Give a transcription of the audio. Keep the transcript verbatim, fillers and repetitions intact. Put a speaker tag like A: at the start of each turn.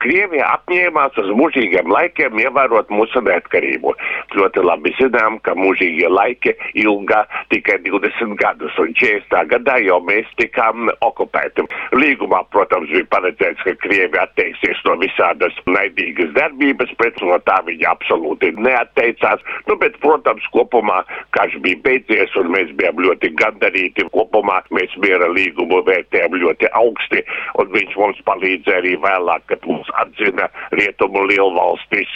A: Krievija apņēmās uz mūžīgiem laikiem ievērot mūsu neatkarību. Ļoti labi zinām, ka mūžīgie laiki ilga tikai divdesmit gadus, un četrdesmitā gadā jau mēs tikām okupēti. Līgumā, protams, bija paredzēts, ka Krievija atteiksies no visādas naidīgas darbības, bet no tā viņa absolūti neatteicās. Nu, bet, protams, kopumā karš bija beidzies, un mēs bijām ļoti gandarīti. Kopumā mēs miera līgumu vērtējām ļoti augsti, un viņš mums palīdzēja arī vēlāk, kad mums atzina Rietumu lielvalstis